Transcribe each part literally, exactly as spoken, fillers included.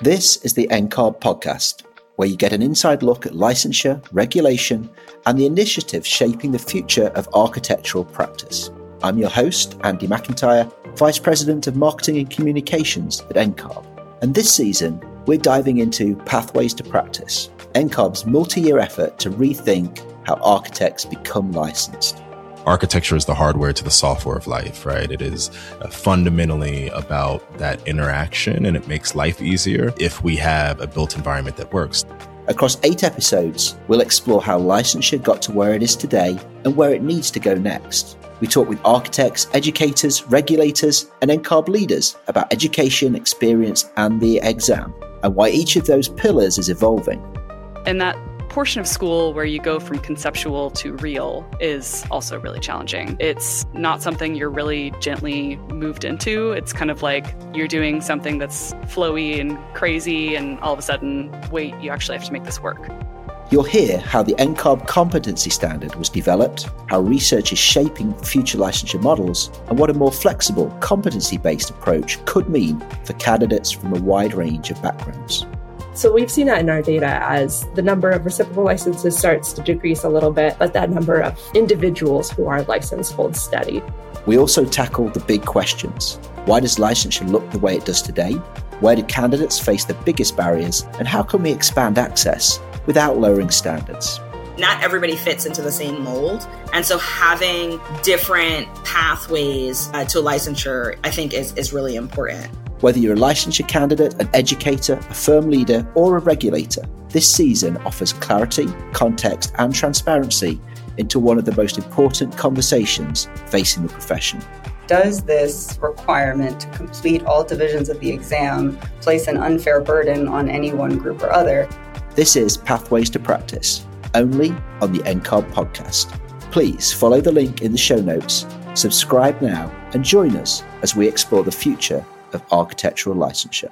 This is the N C A R B podcast, where you get an inside look at licensure, regulation, and the initiatives shaping the future of architectural practice. I'm your host, Andy McIntyre, Vice President of Marketing and Communications at N C A R B. And this season, we're diving into Pathways to Practice, N C A R B's multi-year effort to rethink how architects become licensed. Architecture is the hardware to the software of life, right? It is uh, fundamentally about that interaction, and it makes life easier if we have a built environment that works. Across eight episodes, we'll explore how licensure got to where it is today and where it needs to go next. We talk with architects, educators, regulators, and N C A R B leaders about education, experience, and the exam, and why each of those pillars is evolving. And that portion of school where you go from conceptual to real is also really challenging. It's not something you're really gently moved into. It's kind of like you're doing something that's flowy and crazy, and all of a sudden, wait, you actually have to make this work. You'll hear how the N C A R B competency standard was developed, how research is shaping future licensure models, and what a more flexible, competency-based approach could mean for candidates from a wide range of backgrounds. So we've seen that in our data as the number of reciprocal licenses starts to decrease a little bit, but that number of individuals who are licensed holds steady. We also tackle the big questions. Why does licensure look the way it does today? Where do candidates face the biggest barriers? And how can we expand access without lowering standards? Not everybody fits into the same mold. And so having different pathways uh, to licensure, I think, is, is really important. Whether you're a licensure candidate, an educator, a firm leader, or a regulator, this season offers clarity, context, and transparency into one of the most important conversations facing the profession. Does this requirement to complete all divisions of the exam place an unfair burden on any one group or other? This is Pathways to Practice, only on the N C A R B podcast. Please follow the link in the show notes, subscribe now, and join us as we explore the future of architectural licensure.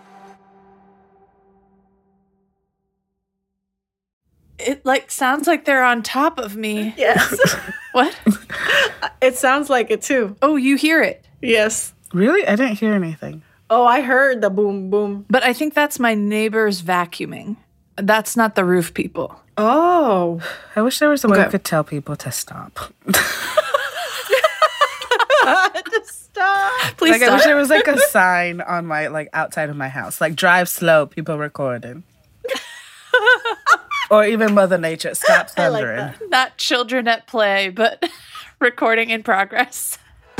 It like sounds like they're on top of me. Yes. What? It sounds like it too. Oh, you hear it? Yes. Really? I didn't hear anything. Oh, I heard the boom, boom. But I think that's my neighbor's vacuuming. That's not the roof people. Oh. I wish there was a way Okay. I could tell people to stop. Stop. Please Like stop. I wish there was like a sign on my like outside of my house, like drive slow, people recording. Or even Mother Nature, stop thundering. I like that. Not children at play, but recording in progress.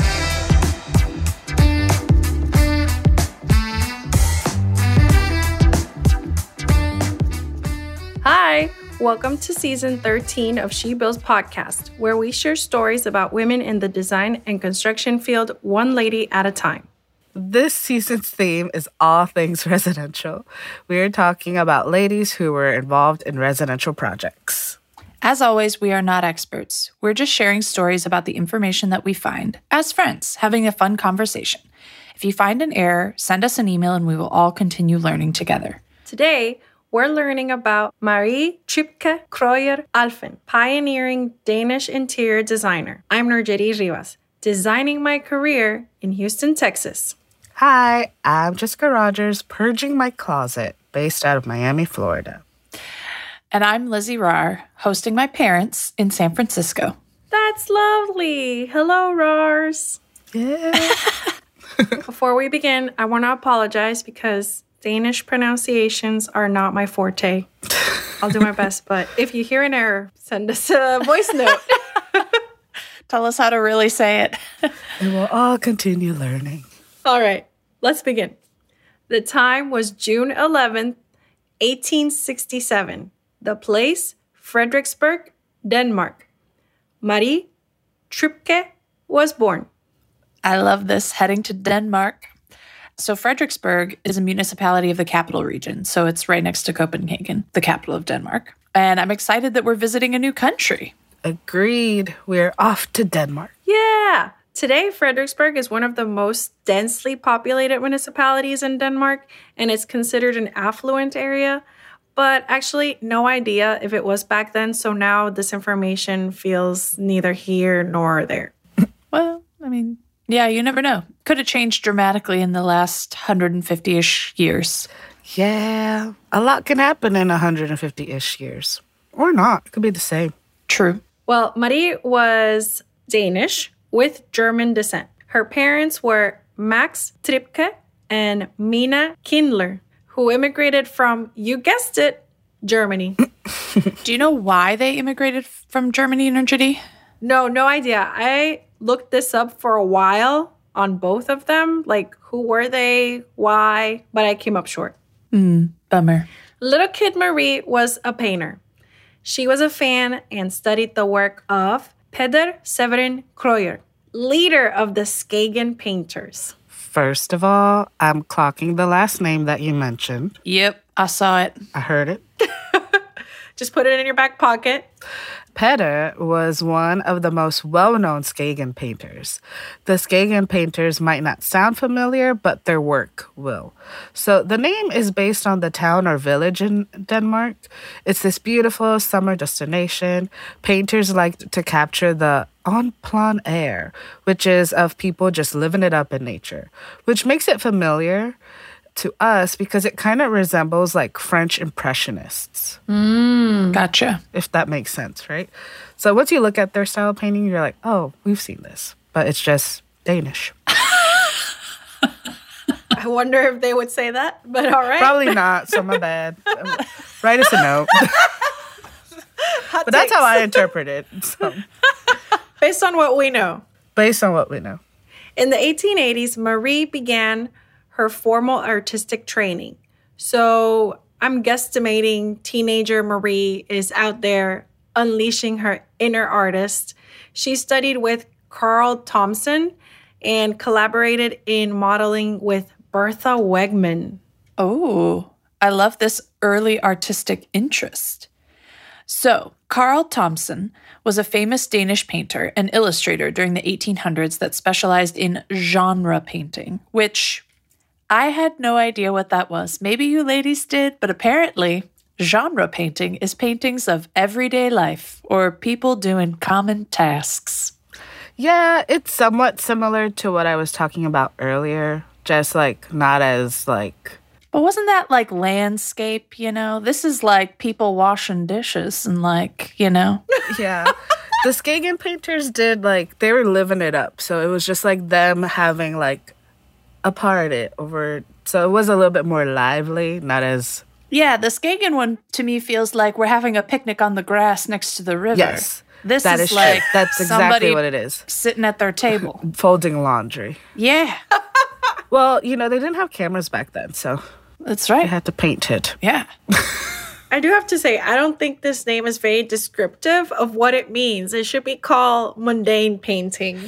Hi, welcome to season thirteen of She Builds podcast, where we share stories about women in the design and construction field, one lady at a time. This season's theme is all things residential. We're talking about ladies who were involved in residential projects. As always, we are not experts. We're just sharing stories about the information that we find as friends, having a fun conversation. If you find an error, send us an email and we will all continue learning together. Today, we're learning about Marie Tripke Krøyer Alfen, pioneering Danish interior designer. I'm Nurjeti Rivas, designing my career in Houston, Texas. Hi, I'm Jessica Rogers, purging my closet, based out of Miami, Florida. And I'm Lizzie Rahr, hosting my parents in San Francisco. That's lovely. Hello, Rars. Yeah. Before we begin, I want to apologize because Danish pronunciations are not my forte. I'll do my best, but if you hear an error, send us a voice note. Tell us how to really say it. And we'll all continue learning. All right, let's begin. The time was June eleventh, eighteen sixty-seven. The place, Frederiksberg, Denmark. Marie Tripke was born. I love this, heading to Denmark. So Frederiksberg is a municipality of the capital region, so it's right next to Copenhagen, the capital of Denmark. And I'm excited that we're visiting a new country. Agreed. We're off to Denmark. Yeah. Today, Frederiksberg is one of the most densely populated municipalities in Denmark, and it's considered an affluent area. But actually, no idea if it was back then, so now this information feels neither here nor there. Well, I mean, yeah, you never know. Could have changed dramatically in the last one hundred fifty-ish years. Yeah, a lot can happen in one hundred fifty-ish years. Or not. It could be the same. True. Well, Marie was Danish with German descent. Her parents were Max Tripke and Mina Kindler, who immigrated from, you guessed it, Germany. Do you know why they immigrated from Germany, Nurjity? No, no idea. I looked this up for a while on both of them. Like, who were they? Why? But I came up short. Mm, bummer. Little kid Marie was a painter. She was a fan and studied the work of Peder Severin Krøyer, leader of the Skagen painters. First of all, I'm clocking the last name that you mentioned. Yep, I saw it. I heard it. Just put it in your back pocket. Peder was one of the most well-known Skagen painters. The Skagen painters might not sound familiar, but their work will. So the name is based on the town or village in Denmark. It's this beautiful summer destination. Painters like to capture the en plein air, which is of people just living it up in nature, which makes it familiar to us because it kind of resembles like French Impressionists. Mm, gotcha. If that makes sense, right? So once you look at their style of painting, you're like, oh, we've seen this, but it's just Danish. I wonder if they would say that, but all right. Probably not, so my bad. Um, write us a note. But that's takes. how I interpret it. So. Based on what we know. Based on what we know. In the eighteen eighties, Marie began her formal artistic training. So I'm guesstimating teenager Marie is out there unleashing her inner artist. She studied with Carl Thompson and collaborated in modeling with Bertha Wegman. Oh, I love this early artistic interest. So, Carl Thompson was a famous Danish painter and illustrator during the eighteen hundreds that specialized in genre painting, which I had no idea what that was. Maybe you ladies did, but apparently genre painting is paintings of everyday life or people doing common tasks. Yeah, it's somewhat similar to what I was talking about earlier, just like not as like... But wasn't that like landscape, you know? This is like people washing dishes and like, you know? Yeah. The Skagen painters did like, they were living it up. So it was just like them having like a party over, so it was a little bit more lively, not as... Yeah, the Skagen one to me feels like we're having a picnic on the grass next to the river. Yes, this that is, is like true. That's exactly what it is. Sitting at their table. Folding laundry. Yeah. Well, you know, they didn't have cameras back then, so... That's right. They had to paint it. Yeah. I do have to say, I don't think this name is very descriptive of what it means. It should be called mundane painting.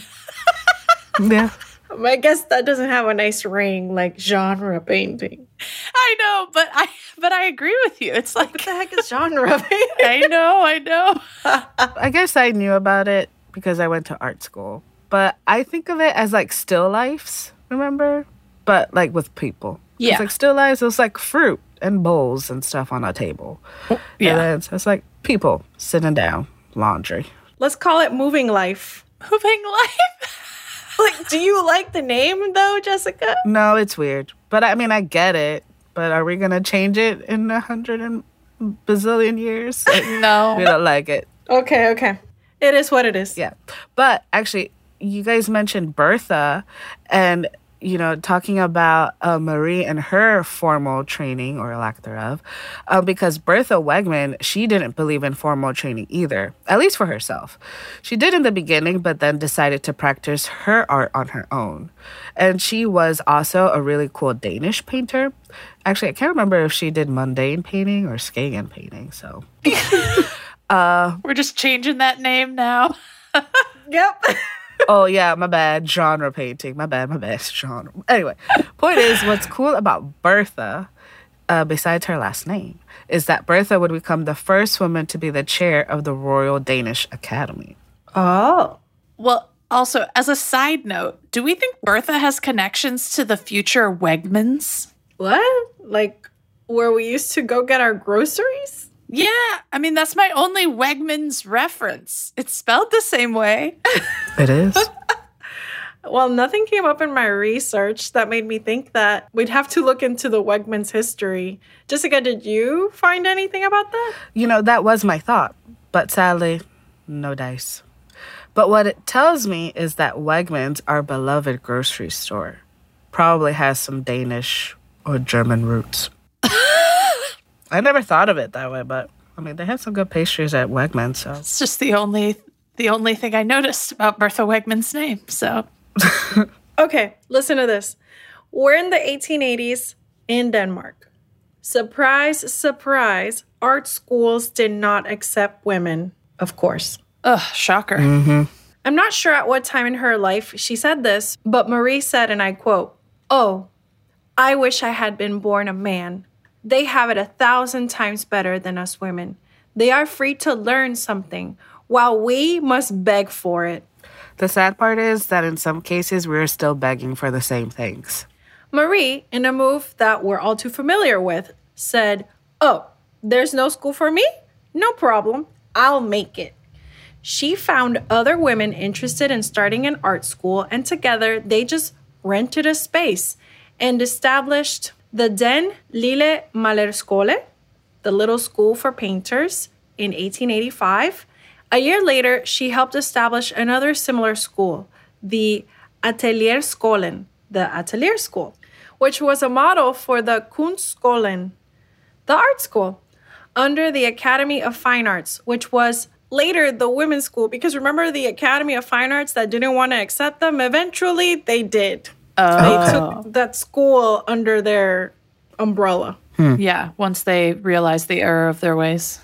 Yeah. I guess that doesn't have a nice ring like genre painting. I know, but I but I agree with you. It's like, what the heck is genre painting? I know, I know. I guess I knew about it because I went to art school. But I think of it as like still lifes, remember? But like with people. Yeah. It's like still lifes, it was like fruit and bowls and stuff on a table. Yeah. And then, so it's like people sitting down, laundry. Let's call it moving life. Moving life? Like, do you like the name though, Jessica? No, it's weird. But I mean, I get it. But are we going to change it in a hundred and bazillion years? Like, No. We don't like it. Okay, okay. It is what it is. Yeah. But actually, you guys mentioned Bertha and, you know, talking about uh, Marie and her formal training or lack thereof, uh, because Bertha Wegman, she didn't believe in formal training either, at least for herself. She did in the beginning, but then decided to practice her art on her own. And she was also a really cool Danish painter. Actually, I can't remember if she did mundane painting or Skagen painting, so... uh, We're just changing that name now. Yep. Oh, yeah, my bad. Genre painting. My bad, my bad. Genre. Anyway, point is, what's cool about Bertha, uh, besides her last name, is that Bertha would become the first woman to be the chair of the Royal Danish Academy. Oh. Well, also, as a side note, do we think Bertha has connections to the future Wegmans? What? Like where we used to go get our groceries? Yeah, I mean, that's my only Wegmans reference. It's spelled the same way. It is. Well, nothing came up in my research that made me think that we'd have to look into the Wegmans history. Jessica, did you find anything about that? You know, that was my thought, but sadly, no dice. But what it tells me is that Wegmans, our beloved grocery store, probably has some Danish or German roots. I never thought of it that way, but I mean, they have some good pastries at Wegmans, so. It's just the only the only thing I noticed about Bertha Wegman's name, so. Okay, listen to this. We're in the eighteen eighties in Denmark. Surprise, surprise, art schools did not accept women, of course. Ugh, shocker. Mm-hmm. I'm not sure at what time in her life she said this, but Marie said, and I quote, "Oh, I wish I had been born a man. They have it a thousand times better than us women. They are free to learn something, while we must beg for it." The sad part is that in some cases, we're still begging for the same things. Marie, in a move that we're all too familiar with, said, "Oh, there's no school for me? No problem. I'll make it." She found other women interested in starting an art school, and together they just rented a space and established the Den Lille Malerskole, the Little School for Painters, in eighteen eighty-five. A year later, she helped establish another similar school, the Atelierskolen, the Atelier School, which was a model for the Kunstskolen, the art school, under the Academy of Fine Arts, which was later the women's school. Because remember the Academy of Fine Arts that didn't want to accept them? Eventually, they did. Oh. They took that school under their umbrella. Hmm. Yeah, once they realized the error of their ways.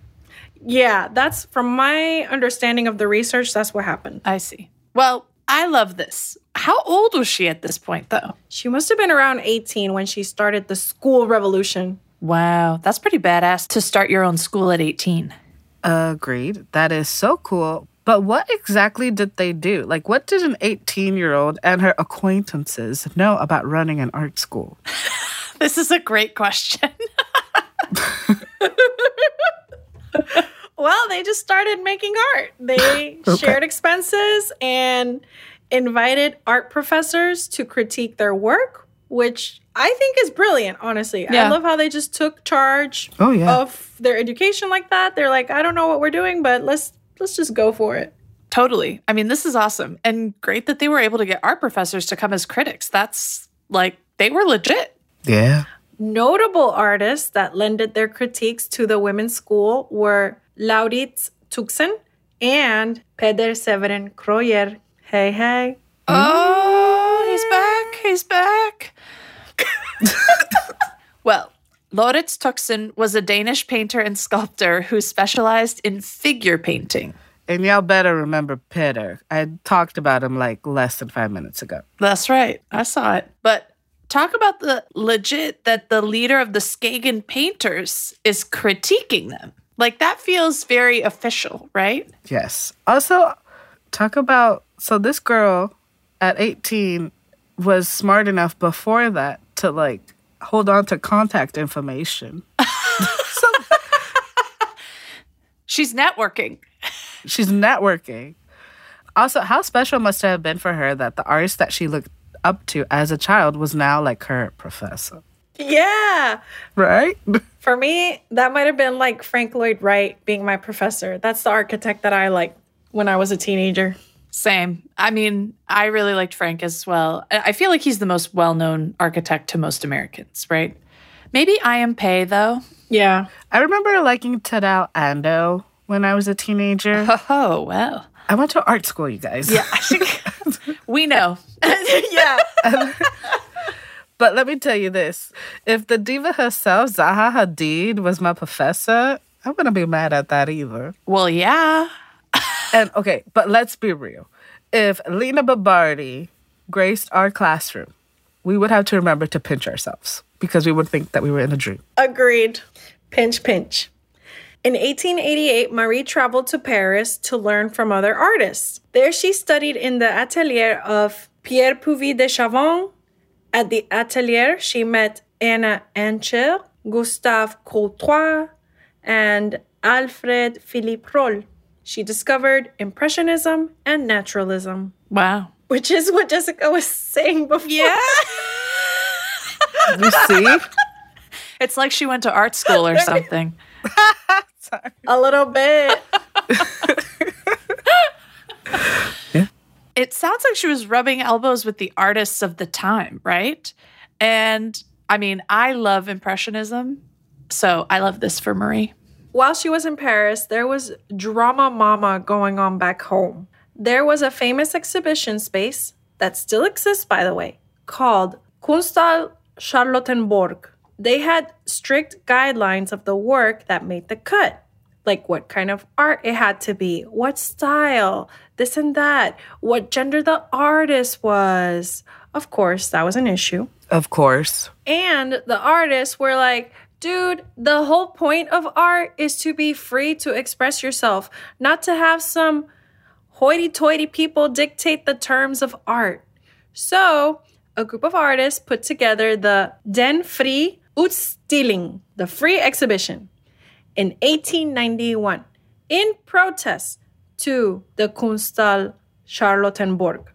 Yeah, that's from my understanding of the research, that's what happened. I see. Well, I love this. How old was she at this point, though? She must have been around eighteen when she started the school revolution. Wow, that's pretty badass to start your own school at eighteen. Agreed. That is so cool. But what exactly did they do? Like, what did an eighteen-year-old and her acquaintances know about running an art school? This is a great question. Well, they just started making art. They Okay. shared expenses and invited art professors to critique their work, which I think is brilliant, honestly. Yeah. I love how they just took charge Oh, yeah. of their education like that. They're like, I don't know what we're doing, but let's let's just go for it. Totally. I mean, this is awesome. And great that they were able to get art professors to come as critics. That's like, they were legit. Yeah. Notable artists that lended their critiques to the women's school were Laurits Tuxen and Peder Severin Kroyer. Hey, hey. Oh, he's back. He's back. Well, Laurits Tuxen was a Danish painter and sculptor who specialized in figure painting. And y'all better remember Peter. I talked about him like less than five minutes ago. That's right. I saw it. But talk about the legit that the leader of the Skagen painters is critiquing them. Like, that feels very official, right? Yes. Also, talk about, so this girl at eighteen was smart enough before that to, like, hold on to contact information. So, she's networking. she's networking. Also, how special must it have been for her that the artist that she looked up to as a child was now, like, her professor? Yeah. Right? For me, that might have been like Frank Lloyd Wright being my professor. That's the architect that I liked when I was a teenager. Same. I mean, I really liked Frank as well. I I feel like he's the most well-known architect to most Americans, right? Maybe I M Pei, though. Yeah. I remember liking Tadao Ando when I was a teenager. Oh, well. I went to art school, you guys. Yeah. We know. Yeah. But let me tell you this. If the diva herself, Zaha Hadid, was my professor, I wouldn't be mad at that either. Well, yeah. And, okay, but let's be real. If Lena Babardi graced our classroom, we would have to remember to pinch ourselves because we would think that we were in a dream. Agreed. Pinch, pinch. In eighteen eighty-eight, Marie traveled to Paris to learn from other artists. There she studied in the atelier of Pierre Puvis de Chavannes. At the atelier, she met Anna Ancher, Gustave Courtois, and Alfred Philippe Roll. She discovered Impressionism and Naturalism. Wow. which is what Jessica was saying before. Yeah. You see? It's like she went to art school or something. Sorry. A little bit. Yeah. It sounds like she was rubbing elbows with the artists of the time, right? And I mean, I love Impressionism, so I love this for Marie. While she was in Paris, there was drama mama going on back home. There was a famous exhibition space that still exists, by the way, called Kunsthal Charlottenburg. They had strict guidelines of the work that made the cut, like what kind of art it had to be, what style, this and that, what gender the artist was. Of course, that was an issue. Of course. And the artists were like, dude, the whole point of art is to be free to express yourself, not to have some hoity-toity people dictate the terms of art. So a group of artists put together the Den Frie Utstilling, the free exhibition, in eighteen ninety-one, in protest to the Kunsthal Charlottenburg.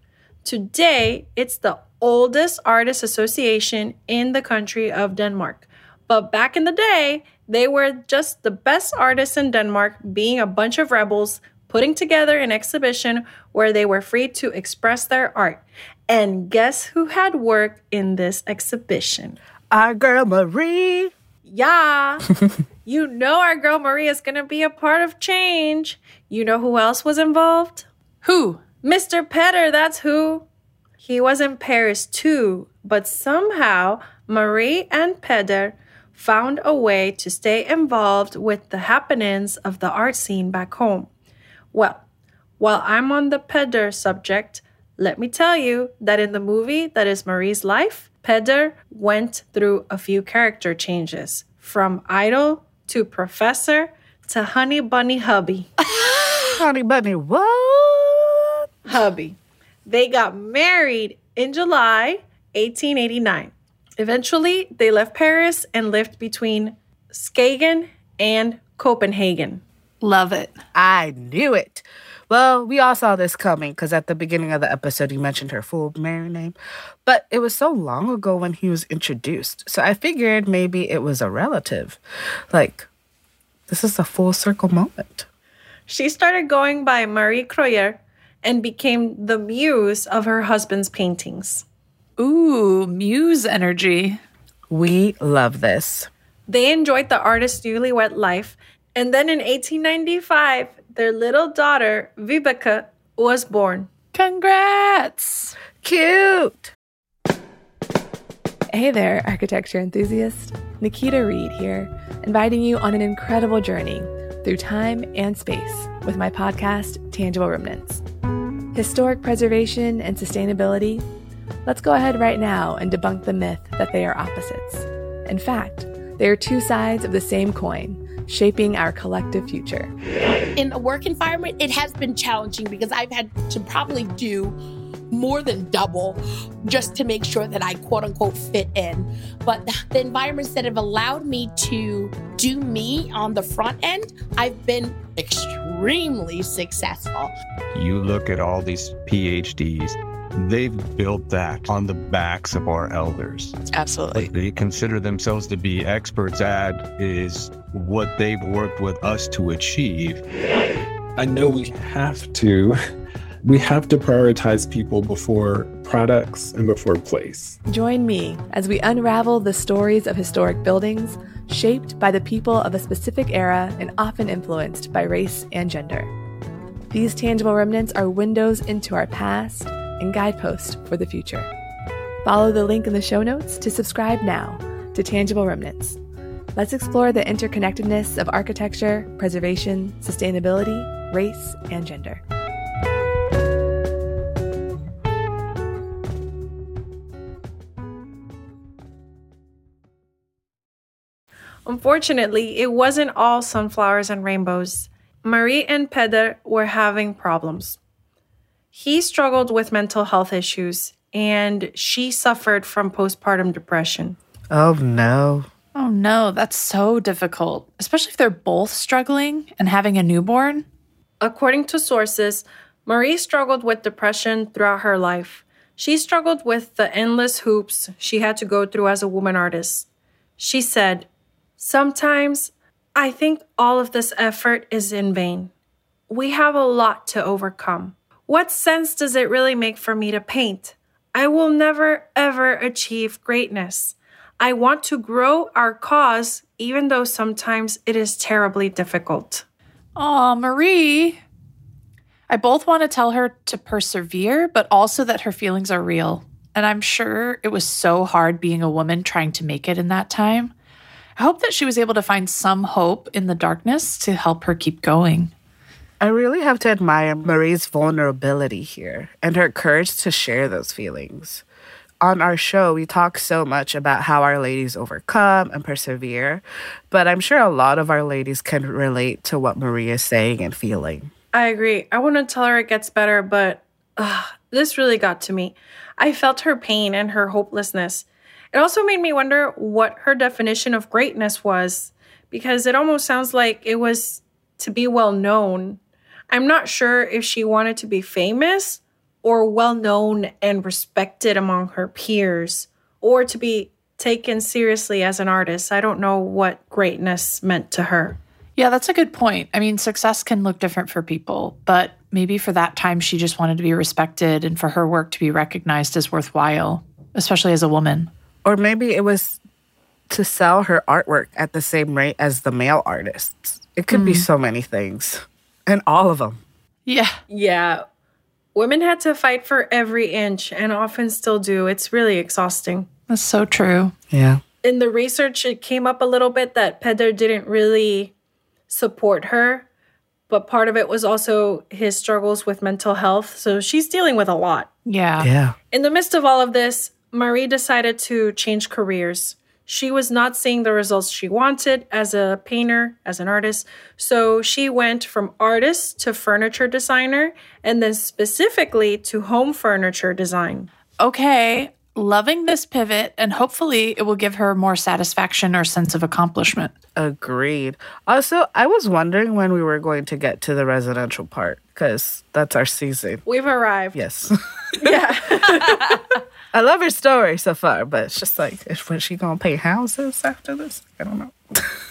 Today, it's the oldest artist association in the country of Denmark. But back in the day, they were just the best artists in Denmark, being a bunch of rebels, putting together an exhibition where they were free to express their art. And guess who had work in this exhibition? Our girl Marie. Yeah. You know our girl Marie is going to be a part of change. You know who else was involved? Who? Mister Petter, that's who. He was in Paris too, but somehow Marie and Petter found a way to stay involved with the happenings of the art scene back home. Well, while I'm on the Petter subject, let me tell you that in the movie that is Marie's life, Petter went through a few character changes, from idol to professor to honey bunny hubby. Honey bunny, what? Hubby. They got married in July eighteen eighty-nine. Eventually, they left Paris and lived between Skagen and Copenhagen. Love it. I knew it. Well, we all saw this coming because at the beginning of the episode, you mentioned her full married name. But it was so long ago when he was introduced. So I figured maybe it was a relative. Like, this is a full circle moment. She started going by Marie Croyer and became the muse of her husband's paintings. Ooh, muse energy. We love this. They enjoyed the artist's newlywed life. And then in eighteen ninety-five, their little daughter, Vibeke, was born. Congrats! Cute! Hey there, architecture enthusiast. Nikita Reed here, inviting you on an incredible journey through time and space with my podcast, Tangible Remnants. Historic preservation and sustainability? Let's go ahead right now and debunk the myth that they are opposites. In fact, they are two sides of the same coin, shaping our collective future. In a work environment, it has been challenging because I've had to probably do more than double just to make sure that I quote unquote fit in. But the environments that have allowed me to do me on the front end, I've been extremely successful. You look at all these P H Ds, they've built that on the backs of our elders. Absolutely. What they consider themselves to be experts at is what they've worked with us to achieve. I know we have to, we have to prioritize people before products and before place. Join me as we unravel the stories of historic buildings shaped by the people of a specific era and often influenced by race and gender. These tangible remnants are windows into our past and guideposts for the future. Follow the link in the show notes to subscribe now to Tangible Remnants. Let's explore the interconnectedness of architecture, preservation, sustainability, race, and gender. Unfortunately, it wasn't all sunflowers and rainbows. Marie and Petter were having problems. He struggled with mental health issues, and she suffered from postpartum depression. Oh, no. Oh, no. That's so difficult, especially if they're both struggling and having a newborn. According to sources, Marie struggled with depression throughout her life. She struggled with the endless hoops she had to go through as a woman artist. She said, "Sometimes I think all of this effort is in vain. We have a lot to overcome. What sense does it really make for me to paint? I will never, ever achieve greatness. I want to grow our cause, even though sometimes it is terribly difficult." Aw, Marie. I both want to tell her to persevere, but also that her feelings are real. And I'm sure it was so hard being a woman trying to make it in that time. I hope that she was able to find some hope in the darkness to help her keep going. I really have to admire Marie's vulnerability here and her courage to share those feelings. On our show, we talk so much about how our ladies overcome and persevere, but I'm sure a lot of our ladies can relate to what Marie is saying and feeling. I agree. I want to tell her it gets better, but uh, this really got to me. I felt her pain and her hopelessness. It also made me wonder what her definition of greatness was, because it almost sounds like it was to be well known. I'm not sure if she wanted to be famous or well known and respected among her peers, or to be taken seriously as an artist. I don't know what greatness meant to her. Yeah, that's a good point. I mean, success can look different for people, but maybe for that time she just wanted to be respected and for her work to be recognized as worthwhile, especially as a woman. Or maybe it was to sell her artwork at the same rate as the male artists. It could mm. be so many things, and all of them. Yeah. Yeah. Women had to fight for every inch and often still do. It's really exhausting. That's so true. Yeah. In the research, it came up a little bit that Peder didn't really support her, but part of it was also his struggles with mental health. So she's dealing with a lot. Yeah. Yeah. In the midst of all of this, Marie decided to change careers. She was not seeing the results she wanted as a painter, as an artist. So she went from artist to furniture designer, and then specifically to home furniture design. Okay. Loving this pivot, and hopefully it will give her more satisfaction or sense of accomplishment. Agreed. Also, I was wondering when we were going to get to the residential part, because that's our season. We've arrived. Yes. Yeah. I love her story so far, but it's just like, is when she gonna paint houses after this? I don't know.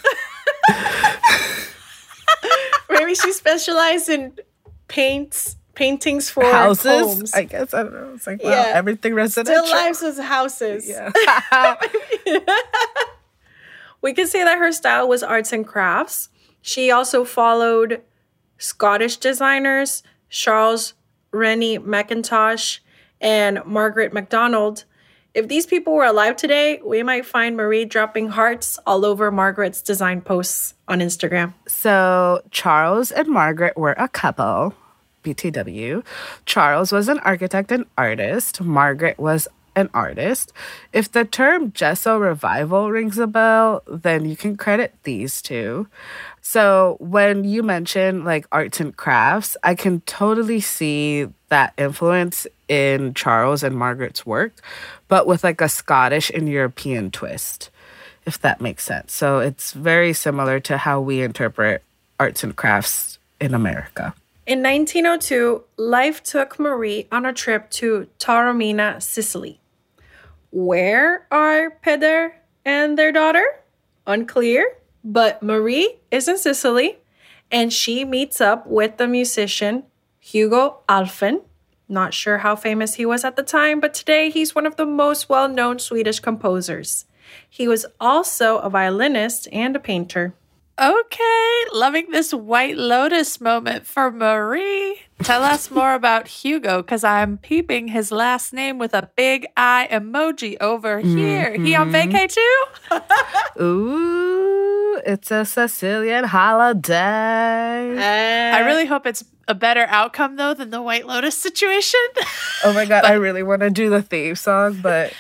Maybe she specialized in paints. Paintings for houses, homes. I guess. I don't know. It's like, wow, yeah. everything residential. Still lives as houses. Yeah. We can say that her style was arts and crafts. She also followed Scottish designers, Charles Rennie Mackintosh and Margaret MacDonald. If these people were alive today, we might find Marie dropping hearts all over Margaret's design posts on Instagram. So Charles and Margaret were a couple. B T W. Charles was an architect and artist. Margaret was an artist. If the term Gesso Revival rings a bell, then you can credit these two. So when you mention like arts and crafts, I can totally see that influence in Charles and Margaret's work, but with like a Scottish and European twist, if that makes sense. So it's very similar to how we interpret arts and crafts in America. In nineteen oh two, life took Marie on a trip to Taormina, Sicily. Where are Peder and their daughter? Unclear, but Marie is in Sicily, and she meets up with the musician Hugo Alfvén. Not sure how famous he was at the time, but today he's one of the most well-known Swedish composers. He was also a violinist and a painter. Okay, loving this White Lotus moment for Marie. Tell us more about Hugo, because I'm peeping his last name with a big eye emoji over here. Mm-hmm. He on vacay too? Ooh, it's a Sicilian holiday. Uh, I really hope it's a better outcome, though, than the White Lotus situation. Oh my God, but- I really want to do the theme song, but...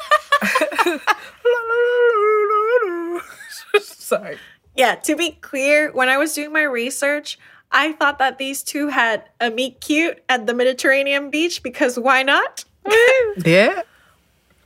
Sorry. Yeah, to be clear, when I was doing my research, I thought that these two had a meet cute at the Mediterranean beach because why not? Yeah.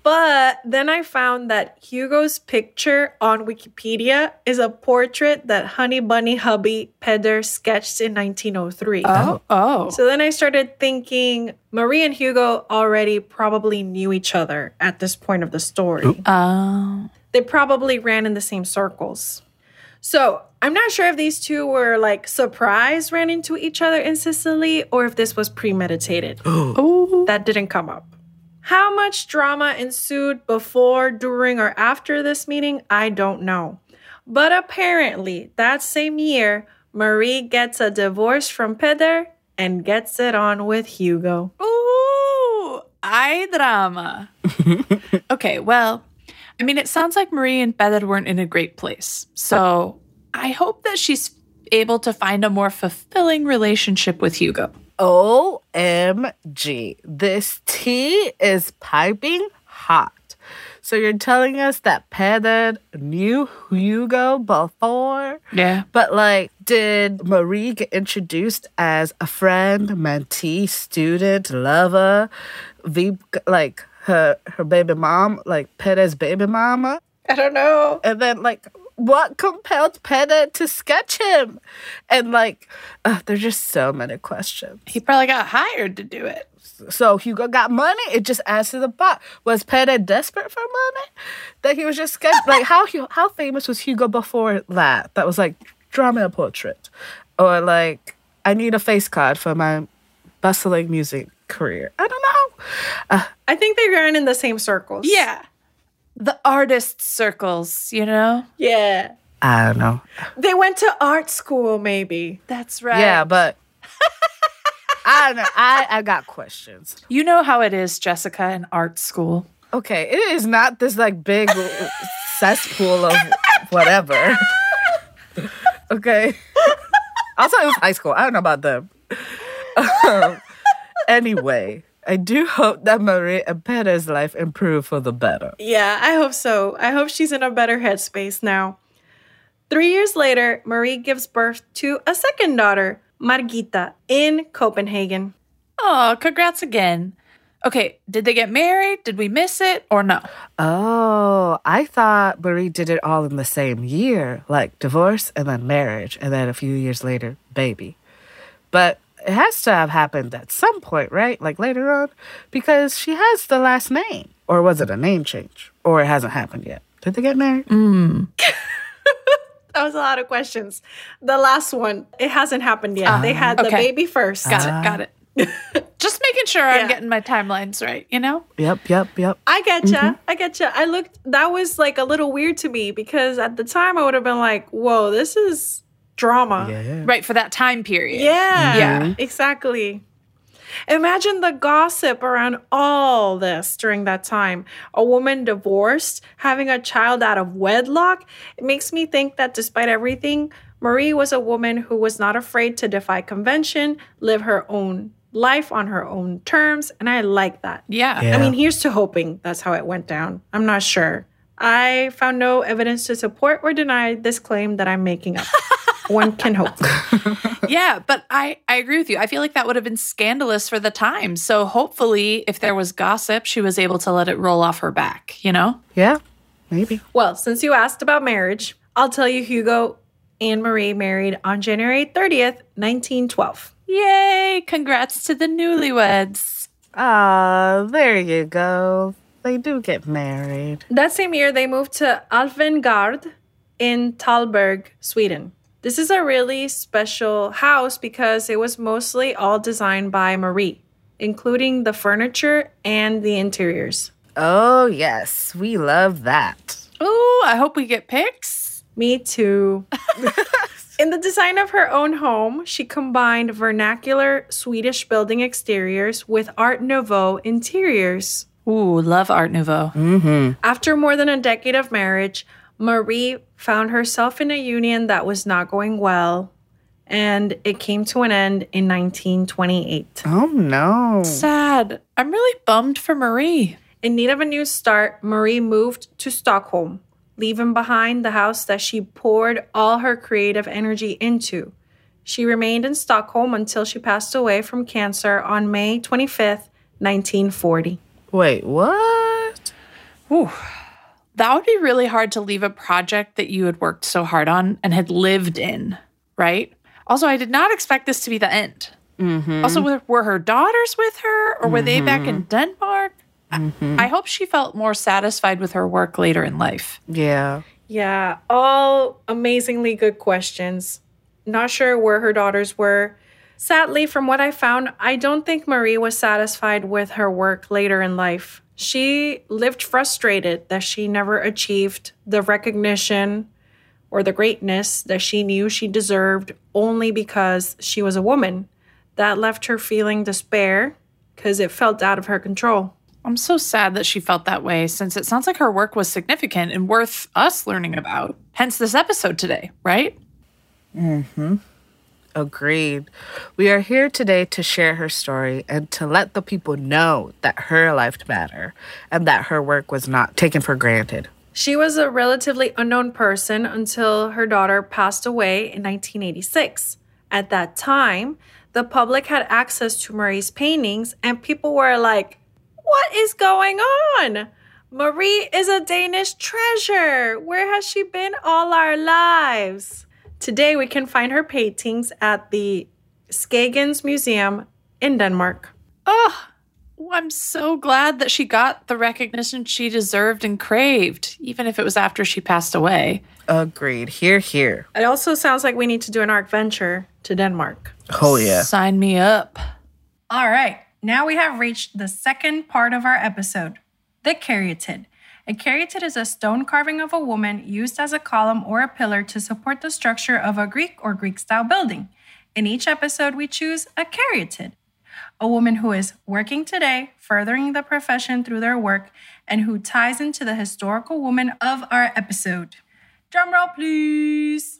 But then I found that Hugo's picture on Wikipedia is a portrait that Honey Bunny hubby Peder sketched in nineteen oh three. Oh, oh. So then I started thinking Marie and Hugo already probably knew each other at this point of the story. Oh. They probably ran in the same circles. So I'm not sure if these two were like surprised ran into each other in Sicily or if this was premeditated. Oh. That didn't come up. How much drama ensued before, during, or after this meeting, I don't know. But apparently, that same year, Marie gets a divorce from Peder and gets it on with Hugo. Ooh, ay drama. Okay, well, I mean, it sounds like Marie and Peder weren't in a great place. So I hope that she's able to find a more fulfilling relationship with Hugo. O M G. This tea is piping hot. So you're telling us that Peder knew Hugo before? Yeah. But, like, did Marie get introduced as a friend, mentee, student, lover, v- like her her baby mom, like Peder's baby mama? I don't know. And then, like, what compelled Peder to sketch him? And, like, uh, there's just so many questions. He probably got hired to do it. So Hugo got money. It just adds to the pot. Was Peder desperate for money? That he was just sketch like how how famous was Hugo before that? That was like, draw me a portrait, or like, I need a face card for my bustling music career. I don't know. Uh, I think they ran in the same circles. Yeah. The artist circles, you know? Yeah. I don't know. They went to art school, maybe. That's right. Yeah, but I don't know. I, I got questions. You know how it is, Jessica, in art school. Okay, it is not this like big cesspool of whatever. Okay. Also, it was high school. I don't know about them. Um, anyway, I do hope that Marie and Peder's life improve for the better. Yeah, I hope so. I hope she's in a better headspace now. Three years later, Marie gives birth to a second daughter, Margita, in Copenhagen. Oh, congrats again. Okay, did they get married? Did we miss it or no? Oh, I thought Marie did it all in the same year, like divorce and then marriage, and then a few years later, baby. But it has to have happened at some point, right? Like later on? Because she has the last name. Or was it a name change? Or it hasn't happened yet? Did they get married? Mm. That was a lot of questions. The last one, it hasn't happened yet. Uh, they had the okay. baby first. Got uh, it, got it. Just making sure yeah. I'm getting my timelines right, you know? Yep, yep, yep. I getcha. Mm-hmm. I getcha. I looked, that was like a little weird to me because at the time I would have been like, whoa, this is drama. Yeah. Right, for that time period. Yeah, mm-hmm. yeah, exactly. Imagine the gossip around all this during that time. A woman divorced, having a child out of wedlock. It makes me think that despite everything, Marie was a woman who was not afraid to defy convention, live her own life on her own terms, and I like that. Yeah. yeah. I mean, here's to hoping that's how it went down. I'm not sure. I found no evidence to support or deny this claim that I'm making up. One can hope. Yeah, but I, I agree with you. I feel like that would have been scandalous for the time. So hopefully, if there was gossip, she was able to let it roll off her back, you know? Yeah, maybe. Well, since you asked about marriage, I'll tell you Hugo and Marie married on January thirtieth, nineteen twelve. Yay! Congrats to the newlyweds. Ah, there you go. They do get married. That same year, they moved to Alvengard in Tallberg, Sweden. This is a really special house because it was mostly all designed by Marie, including the furniture and the interiors. Oh, yes. We love that. Ooh, I hope we get pics. Me too. In the design of her own home, she combined vernacular Swedish building exteriors with Art Nouveau interiors. Ooh, love Art Nouveau. Mm-hmm. After more than a decade of marriage, Marie found herself in a union that was not going well, and it came to an end in nineteen twenty-eight. Oh, no. Sad. I'm really bummed for Marie. In need of a new start, Marie moved to Stockholm, leaving behind the house that she poured all her creative energy into. She remained in Stockholm until she passed away from cancer on May twenty-fifth, nineteen forty. Wait, what? Whew. That would be really hard to leave a project that you had worked so hard on and had lived in, right? Also, I did not expect this to be the end. Mm-hmm. Also, were, were her daughters with her, or were mm-hmm. they back in Denmark? Mm-hmm. I hope she felt more satisfied with her work later in life. Yeah. Yeah, all amazingly good questions. Not sure where her daughters were. Sadly, from what I found, I don't think Marie was satisfied with her work later in life. She lived frustrated that she never achieved the recognition or the greatness that she knew she deserved only because she was a woman. That left her feeling despair because it felt out of her control. I'm so sad that she felt that way, since it sounds like her work was significant and worth us learning about. Hence this episode today, right? Mm-hmm. Agreed. We are here today to share her story and to let the people know that her life mattered and that her work was not taken for granted. She was a relatively unknown person until her daughter passed away in nineteen eighty-six. At that time, the public had access to Marie's paintings, and people were like, "What is going on? Marie is a Danish treasure. Where has she been all our lives?" Today, we can find her paintings at the Skagens Museum in Denmark. Oh, I'm so glad that she got the recognition she deserved and craved, even if it was after she passed away. Agreed. Here, here. It also sounds like we need to do an ARC venture to Denmark. Oh, yeah. Sign me up. All right. Now we have reached the second part of our episode, the caryatid. A caryatid is a stone carving of a woman used as a column or a pillar to support the structure of a Greek or Greek-style building. In each episode, we choose a caryatid, a woman who is working today, furthering the profession through their work, and who ties into the historical woman of our episode. Drum roll, please.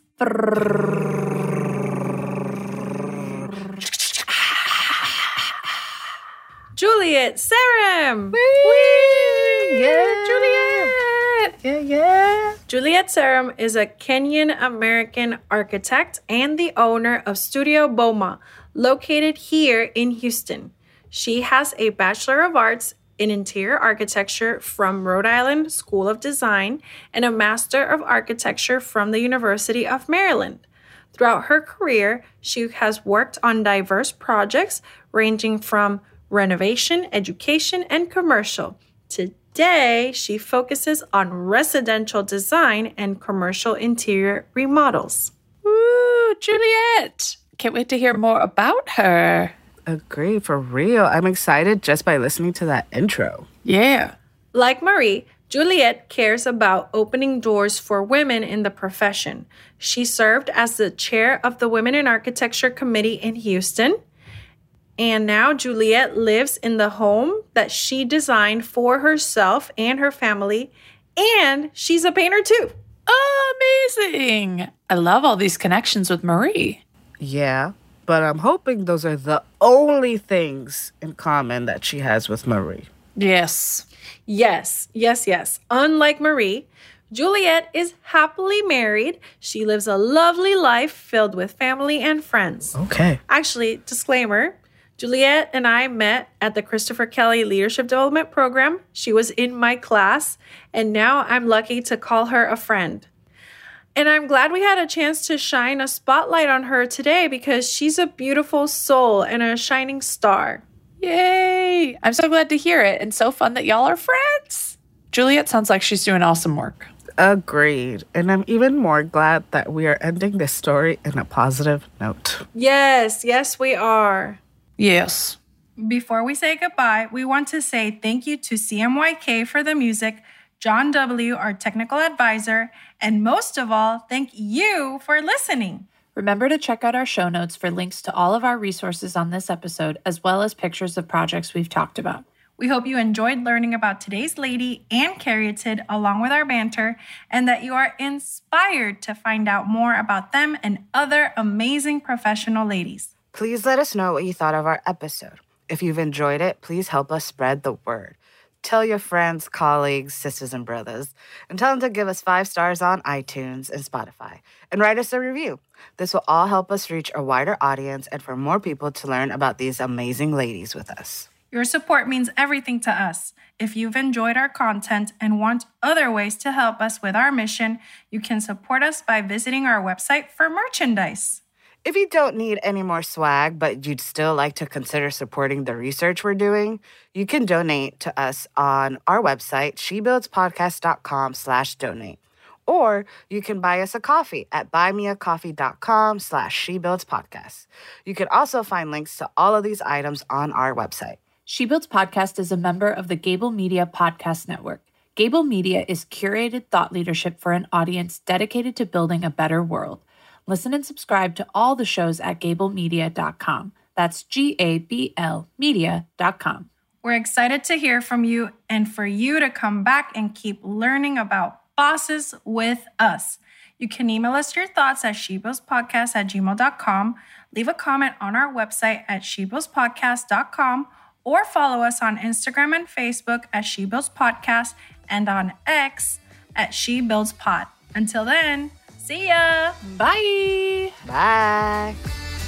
Juliet Saram! Whee! Yeah, Juliet! Yeah, yeah. Juliet Saram is a Kenyan-American architect and the owner of Studio Boma, located here in Houston. She has a Bachelor of Arts in Interior Architecture from Rhode Island School of Design and a Master of Architecture from the University of Maryland. Throughout her career, she has worked on diverse projects ranging from renovation, education, and commercial. Today, she focuses on residential design and commercial interior remodels. Woo, Juliet! Can't wait to hear more about her. Agree, for real. I'm excited just by listening to that intro. Yeah. Like Marie, Juliet cares about opening doors for women in the profession. She served as the chair of the Women in Architecture Committee in Houston. And now Juliet lives in the home that she designed for herself and her family. And she's a painter too. Amazing. I love all these connections with Marie. Yeah, but I'm hoping those are the only things in common that she has with Marie. Yes. Yes, yes, yes. Unlike Marie, Juliet is happily married. She lives a lovely life filled with family and friends. Okay. Actually, disclaimer, Juliet and I met at the Christopher Kelly Leadership Development Program. She was in my class, and now I'm lucky to call her a friend. And I'm glad we had a chance to shine a spotlight on her today because she's a beautiful soul and a shining star. Yay! I'm so glad to hear it, and so fun that y'all are friends. Juliet sounds like she's doing awesome work. Agreed. And I'm even more glad that we are ending this story in a positive note. Yes, yes, we are. Yes. Before we say goodbye, we want to say thank you to C M Y K for the music, John W., our technical advisor, and most of all, thank you for listening. Remember to check out our show notes for links to all of our resources on this episode, as well as pictures of projects we've talked about. We hope you enjoyed learning about today's lady and caryatid along with our banter, and that you are inspired to find out more about them and other amazing professional ladies. Please let us know what you thought of our episode. If you've enjoyed it, please help us spread the word. Tell your friends, colleagues, sisters, and brothers, and tell them to give us five stars on iTunes and Spotify, and write us a review. This will all help us reach a wider audience and for more people to learn about these amazing ladies with us. Your support means everything to us. If you've enjoyed our content and want other ways to help us with our mission, you can support us by visiting our website for merchandise. If you don't need any more swag, but you'd still like to consider supporting the research we're doing, you can donate to us on our website, shebuildspodcast.com slash donate. Or you can buy us a coffee at buymeacoffee.com slash shebuildspodcast. You can also find links to all of these items on our website. She Builds Podcast is a member of the Gable Media Podcast Network. Gable Media is curated thought leadership for an audience dedicated to building a better world. Listen and subscribe to all the shows at gable media dot com. That's G A B L media dot com. We're excited to hear from you and for you to come back and keep learning about bosses with us. You can email us your thoughts at shebuildspodcast at gmail dot com, leave a comment on our website at shebuildspodcast dot com, or follow us on Instagram and Facebook at shebuildspodcast and on X at shebuildspod. Until then, see ya! Bye! Bye!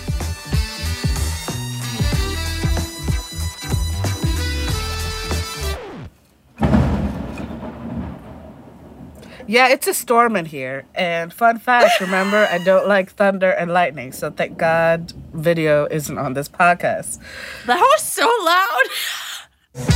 Yeah, it's a storm in here. And fun fact, remember, I don't like thunder and lightning, so thank God video isn't on this podcast. That was so loud!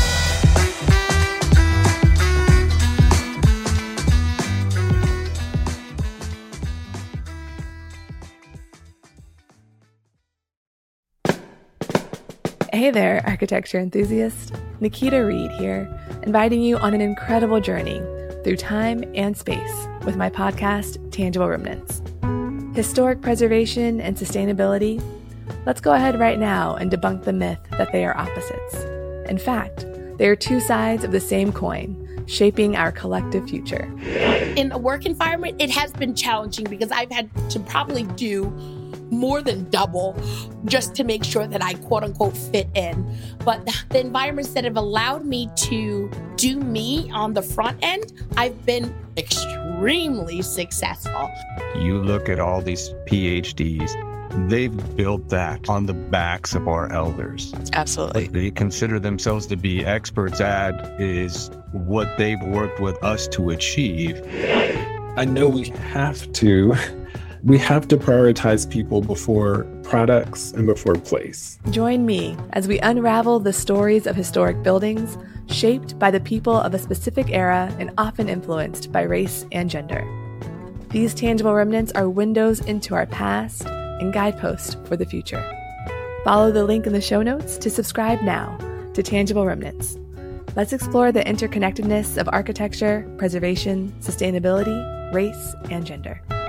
Hey there, architecture enthusiast. Nikita Reed here, inviting you on an incredible journey through time and space with my podcast, Tangible Remnants. Historic preservation and sustainability? Let's go ahead right now and debunk the myth that they are opposites. In fact, they are two sides of the same coin, shaping our collective future. In a work environment, it has been challenging because I've had to probably do more than double just to make sure that I quote unquote fit in. But the environments that have allowed me to do me on the front end, I've been extremely successful. You look at all these P H Ds, they've built that on the backs of our elders. Absolutely. What they consider themselves to be experts at is what they've worked with us to achieve. I know we have to. We have to prioritize people before products and before place. Join me as we unravel the stories of historic buildings shaped by the people of a specific era and often influenced by race and gender. These tangible remnants are windows into our past and guideposts for the future. Follow the link in the show notes to subscribe now to Tangible Remnants. Let's explore the interconnectedness of architecture, preservation, sustainability, race, and gender.